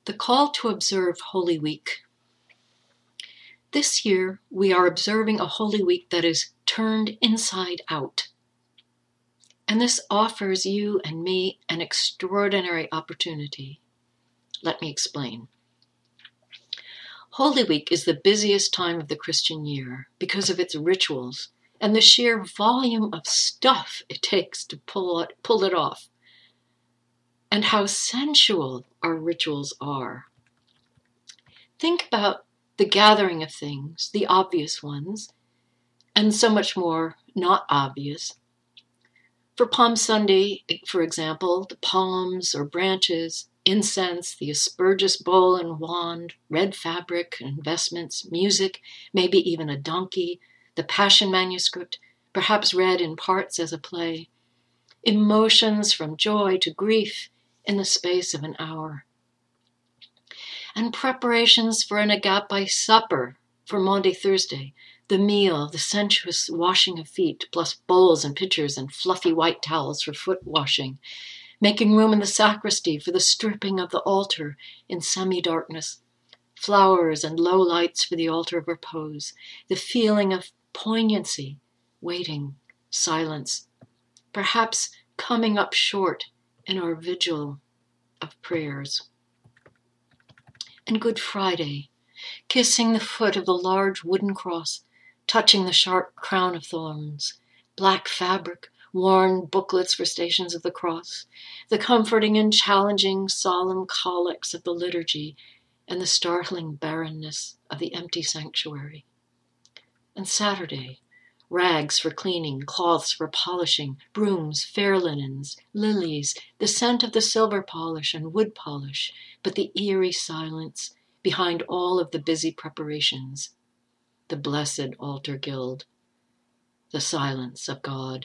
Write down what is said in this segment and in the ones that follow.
The call to observe Holy Week. This year, we are observing a Holy Week that is turned inside out. And this offers you and me an extraordinary opportunity. Let me explain. Holy Week is the busiest time of the Christian year because of its rituals and the sheer volume of stuff it takes to pull it off, and how sensual our rituals are. Think about the gathering of things, the obvious ones, and so much more not obvious. For Palm Sunday, for example, the palms or branches, incense, the aspergus bowl and wand, red fabric and vestments, music, maybe even a donkey, the Passion manuscript, perhaps read in parts as a play, emotions from joy to grief in the space of an hour. And preparations for an agape supper for Maundy Thursday, the meal, the sensuous washing of feet, plus bowls and pitchers and fluffy white towels for foot washing, making room in the sacristy for the stripping of the altar in semi-darkness, flowers and low lights for the altar of repose, the feeling of poignancy, waiting, silence, perhaps coming up short in our vigil of prayers. And Good Friday, kissing the foot of the large wooden cross, touching the sharp crown of thorns, black fabric, worn booklets for Stations of the Cross, the comforting and challenging solemn collects of the liturgy, and the startling barrenness of the empty sanctuary. And Saturday, rags for cleaning, cloths for polishing, brooms, fair linens, lilies, the scent of the silver polish and wood polish, but the eerie silence behind all of the busy preparations, the blessed altar guild, the silence of God.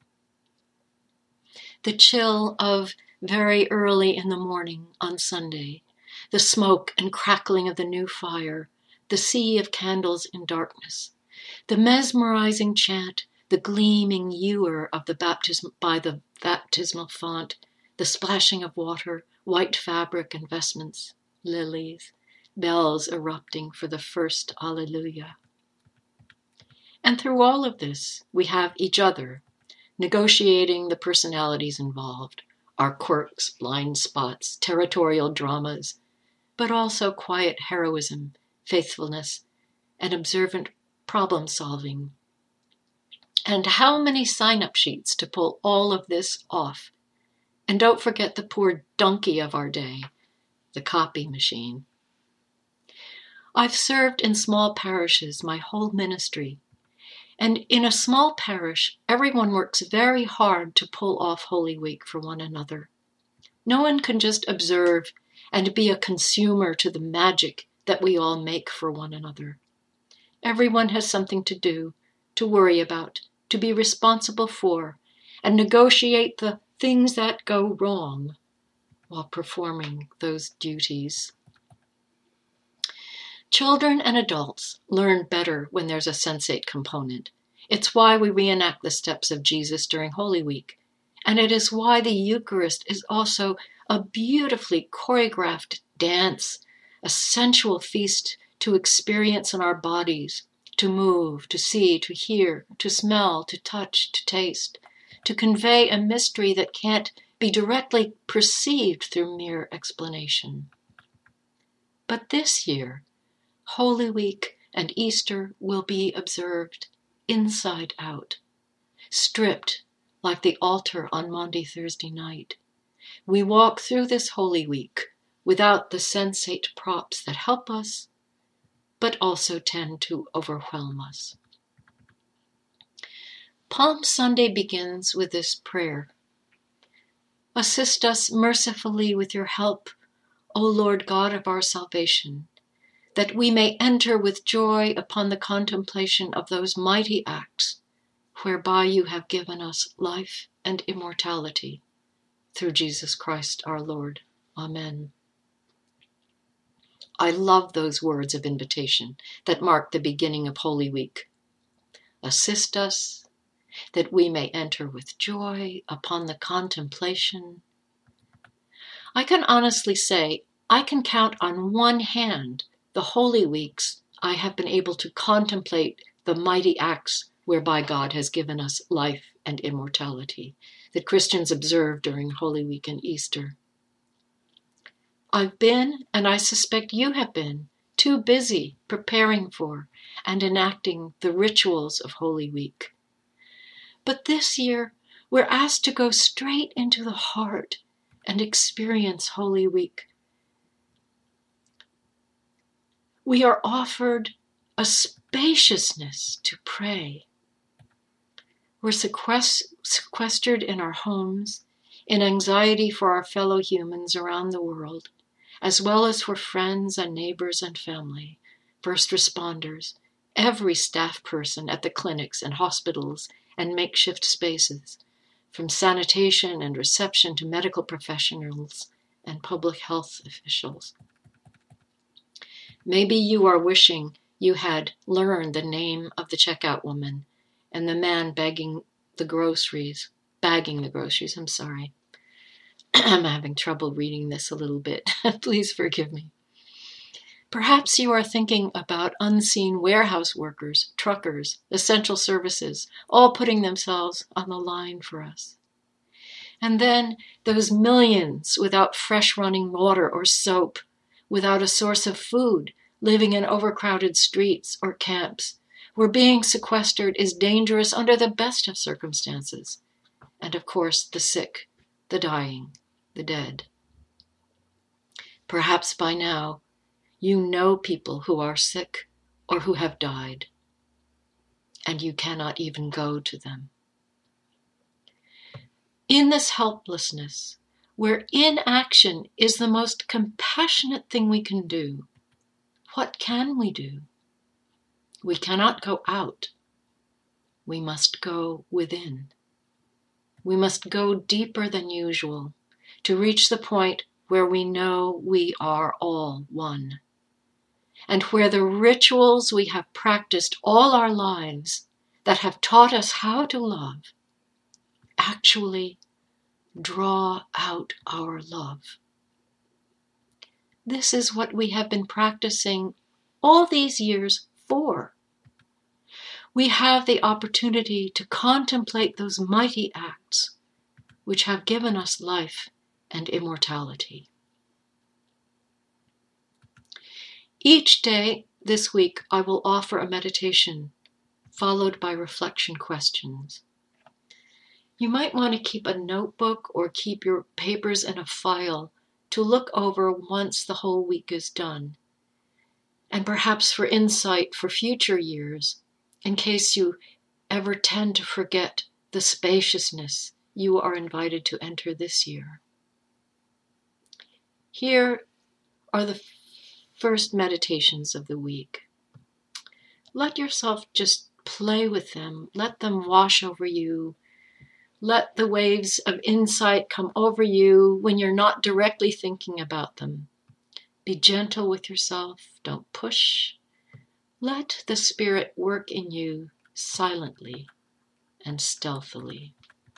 The chill of very early in the morning on Sunday, the smoke and crackling of the new fire, the sea of candles in darkness, the mesmerizing chant, the gleaming ewer of the by the baptismal font, the splashing of water, white fabric and vestments, lilies, bells erupting for the first Alleluia. And through all of this, we have each other, negotiating the personalities involved, our quirks, blind spots, territorial dramas, but also quiet heroism, faithfulness, and observant problem solving. And how many sign-up sheets to pull all of this off? And don't forget the poor donkey of our day, the copy machine. I've served in small parishes my whole ministry, and in a small parish, everyone works very hard to pull off Holy Week for one another. No one can just observe and be a consumer to the magic that we all make for one another. Everyone has something to do, to worry about, to be responsible for, and negotiate the things that go wrong while performing those duties. Children and adults learn better when there's a sensate component. It's why we reenact the steps of Jesus during Holy Week. And it is why the Eucharist is also a beautifully choreographed dance, a sensual feast to experience in our bodies, to move, to see, to hear, to smell, to touch, to taste, to convey a mystery that can't be directly perceived through mere explanation. But this year, Holy Week and Easter will be observed inside out, stripped like the altar on Maundy Thursday night. We walk through this Holy Week without the sensate props that help us, but also tend to overwhelm us. Palm Sunday begins with this prayer. Assist us mercifully with your help, O Lord God of our salvation, that we may enter with joy upon the contemplation of those mighty acts whereby you have given us life and immortality. Through Jesus Christ our Lord. Amen. I love those words of invitation that mark the beginning of Holy Week. Assist us, that we may enter with joy upon the contemplation. I can honestly say I can count on one hand the Holy Weeks I have been able to contemplate the mighty acts whereby God has given us life and immortality that Christians observe during Holy Week and Easter. I've been, and I suspect you have been, too busy preparing for and enacting the rituals of Holy Week. But this year, we're asked to go straight into the heart and experience Holy Week. We are offered a spaciousness to pray. We're sequestered in our homes, in anxiety for our fellow humans around the world, as well as for friends and neighbors and family, first responders, every staff person at the clinics and hospitals and makeshift spaces, from sanitation and reception to medical professionals and public health officials. Maybe you are wishing you had learned the name of the checkout woman and the man bagging the groceries. I'm sorry. I'm having trouble reading this a little bit. Please forgive me. Perhaps you are thinking about unseen warehouse workers, truckers, essential services, all putting themselves on the line for us. And then those millions without fresh running water or soap, without a source of food, living in overcrowded streets or camps, where being sequestered is dangerous under the best of circumstances. And of course, the sick, the dying, the dead. Perhaps by now, you know people who are sick or who have died, and you cannot even go to them. In this helplessness, where inaction is the most compassionate thing we can do, what can we do? We cannot go out. We must go within. We must go deeper than usual to reach the point where we know we are all one, and where the rituals we have practiced all our lives that have taught us how to love actually draw out our love. This is what we have been practicing all these years for. We have the opportunity to contemplate those mighty acts which have given us life and immortality. Each day this week, I will offer a meditation followed by reflection questions. You might want to keep a notebook or keep your papers in a file to look over once the whole week is done, and perhaps for insight for future years, in case you ever tend to forget the spaciousness you are invited to enter this year. Here are the first meditations of the week. Let yourself just play with them. Let them wash over you. Let the waves of insight come over you when you're not directly thinking about them. Be gentle with yourself. Don't push. Let the Spirit work in you silently and stealthily.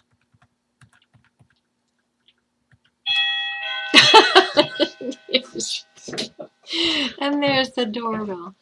And there's the doorbell.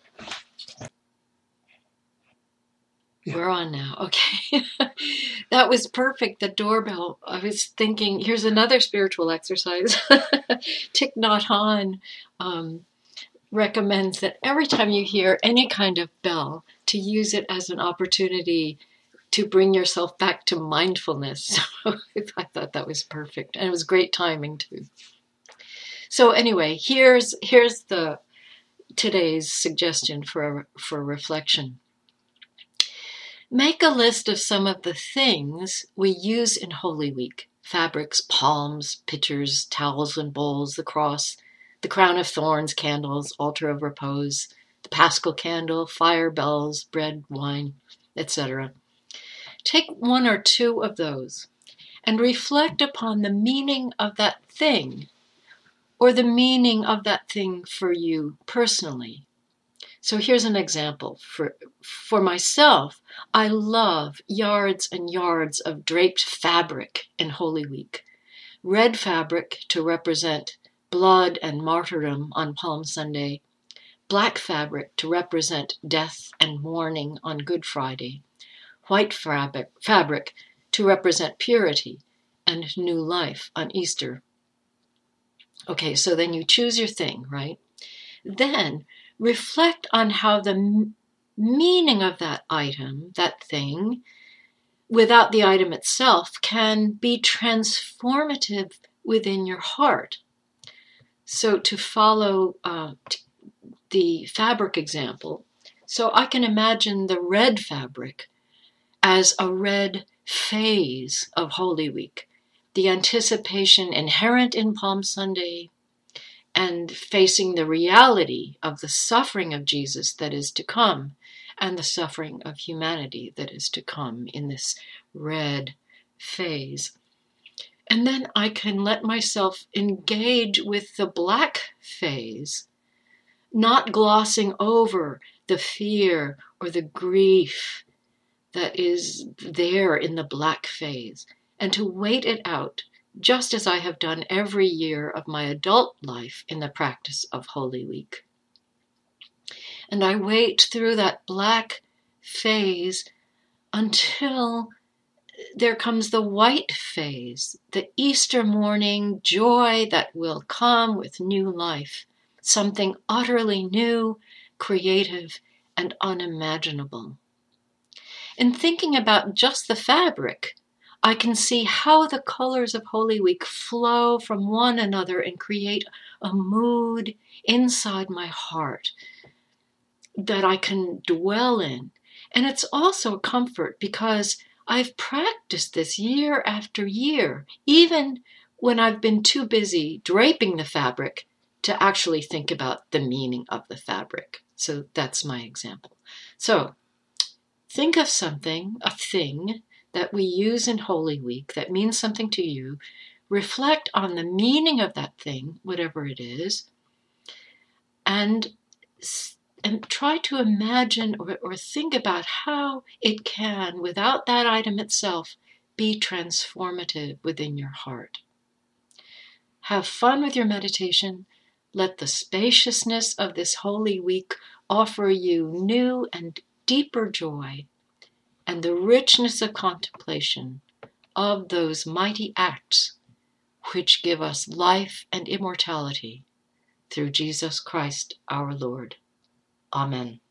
Yeah. We're on now. Okay. That was perfect, the doorbell. I was thinking, here's another spiritual exercise. Thich Nhat Hanh recommends that every time you hear any kind of bell, to use it as an opportunity to bring yourself back to mindfulness. So I thought that was perfect. And it was great timing too. So anyway, here's the today's suggestion for reflection. Make a list of some of the things we use in Holy Week. Fabrics, palms, pitchers, towels and bowls, the cross, the crown of thorns, candles, altar of repose, the paschal candle, fire, bells, bread, wine, etc. Take one or two of those and reflect upon the meaning of that thing, or the meaning of that thing for you personally. So here's an example. For myself, I love yards and yards of draped fabric in Holy Week. Red fabric to represent blood and martyrdom on Palm Sunday, black fabric to represent death and mourning on Good Friday, white fabric to represent purity and new life on Easter. Okay, so then you choose your thing, right? Then reflect on how the meaning of that item, that thing, without the item itself, can be transformative within your heart. So to follow the fabric example, so I can imagine the red fabric as a red phase of Holy Week, the anticipation inherent in Palm Sunday, and facing the reality of the suffering of Jesus that is to come, and the suffering of humanity that is to come in this red phase. And then I can let myself engage with the black phase, not glossing over the fear or the grief that is there in the black phase, and to wait it out, just as I have done every year of my adult life in the practice of Holy Week. And I wait through that black phase until there comes the white phase, the Easter morning joy that will come with new life, something utterly new, creative, and unimaginable. In thinking about just the fabric, I can see how the colors of Holy Week flow from one another and create a mood inside my heart that I can dwell in. And it's also a comfort because I've practiced this year after year, even when I've been too busy draping the fabric to actually think about the meaning of the fabric. So that's my example. So think of something, a thing that we use in Holy Week that means something to you. Reflect on the meaning of that thing, whatever it is, and try to imagine or think about how it can, without that item itself, be transformative within your heart. Have fun with your meditation. Let the spaciousness of this Holy Week offer you new and deeper joy and the richness of contemplation of those mighty acts which give us life and immortality through Jesus Christ our Lord. Amen.